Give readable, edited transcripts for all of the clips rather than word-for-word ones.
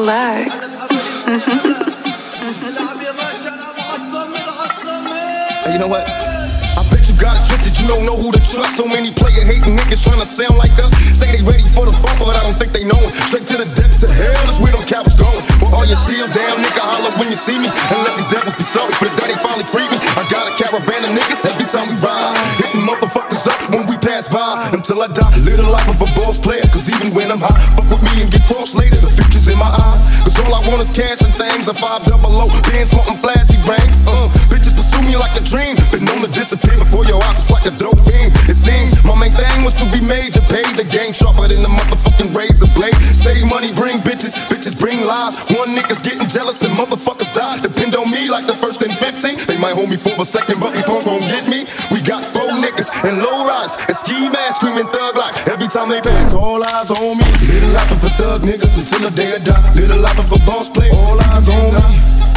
Deluxe. Hey, you know what? I bet you got it twisted, you don't know who to trust. So many player hating niggas trying to sound like us. Say they ready for the funk, but I don't think they know it. Straight to the depths of hell is where those cowards going. Well, all you still down, nigga, holler when you see me. And let these devils be sorry for the day they finally free me. I got a caravan of niggas every time we ride, hitting motherfuckers up when we pass by. Until I die, live the life of a boss player. Cause even when I'm high, fuck with me and get crossed later. The future's in my eyes. Cause all I want is cash and things. A 500 Benz wanting flashy ranks. Bitches pursue me like a dream. Been known to disappear before your eyes, just like a dope fiend. It seems my main thing was to be major, paid. The game sharper than the motherfucking razor blade. Save money, bring bitches, bitches bring lies. One nigga's getting jealous and motherfuckers die. Depend on me like the first and 15. They might hold me for a second, but these punks won't get me. We got 4 niggas and low riders and ski masks screaming thug like every time they pass. All eyes on me. Live the life of a thug nigga until the day I die. Live the life of a boss player. All eyes on me.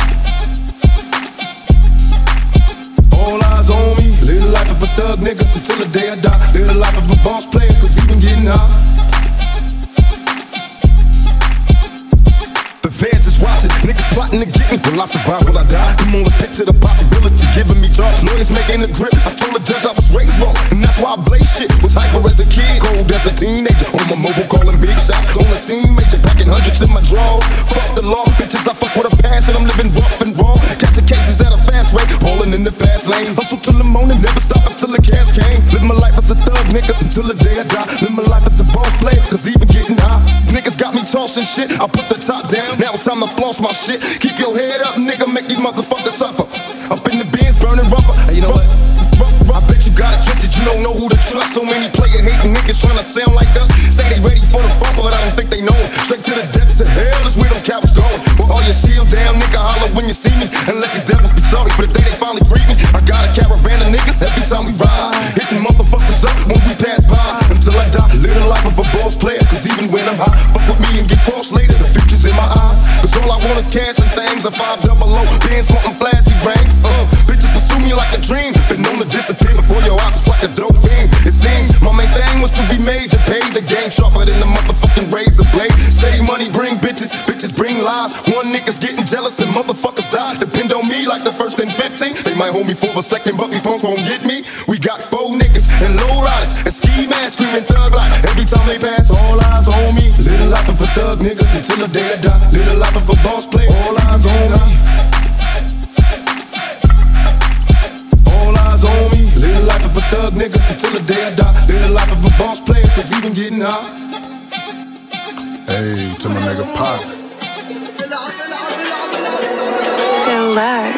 All eyes on me. Live the life of a thug nigga until the day I die. Live the life of a boss player, cause he been getting high. The feds is watching, niggas plotting to get me. Will I survive, will I die? Come on, let's picture the possibility, giving me charge. Lawyers making a grip, I told the judge I was raised wrong. And that's why I blaze shit, was hyper as a kid, cold as a teenager. On my mobile calling big shots, on the scene major, packing hundreds in my drawers. Fuck the law, bitches I fuck with a passion, I'm living rough and raw. Catching cases at a fast rate, balling in the fast lane. Hustle till the morning, never stop until the cash came. Live my life as a thug nigga until the day I die. Live my life as a boss player, cause even getting high. These niggas got me tossing shit, I put the top down. Now it's time to floss my shit. Keep your head up, nigga, make these motherfuckers suffer. Up in the bins, burning rubber. Hey, you know what? I bet you got it twisted, you don't know who to trust. So many player hating niggas trying to sound like us. Say they ready for the funk, but I don't think they know it. Straight to the depths of hell is where those cowards going. Well, all you still down, nigga, holler when you see me. And let these devils be sorry for the day they finally free me. I got a caravan of niggas every time we ride, hitting motherfuckers up when we pass by. Until I die, live the life of a boss player. Cause even when I'm high, fuck with me and get crossed later. The future's in my eyes. Cause all I want is cash and things. A 500 Benz wanting flashy ranks. Bitches pursue me like a dream. Been known to disappear before your eyes, just like a dope fiend. It seems my main thing was to be major, paid. The game sharper than the motherfucking razor blade. Save money, bring bitches, bitches bring lies. One nigga's getting jealous and motherfuckers die. Depend on me like the first and 15. They might hold me for a second, but these punks won't get me. We got 4 niggas and low riders and ski masks screaming thug like every time they pass. All eyes on me. Live the life of a thug nigga until the day I die. Live the life of a boss player. All eyes on me. All eyes on me. Live the life of a thug nigga until the day I die. Live the life of a boss player, cause he been getting high. Hey, to my nigga Pac. Deluxe.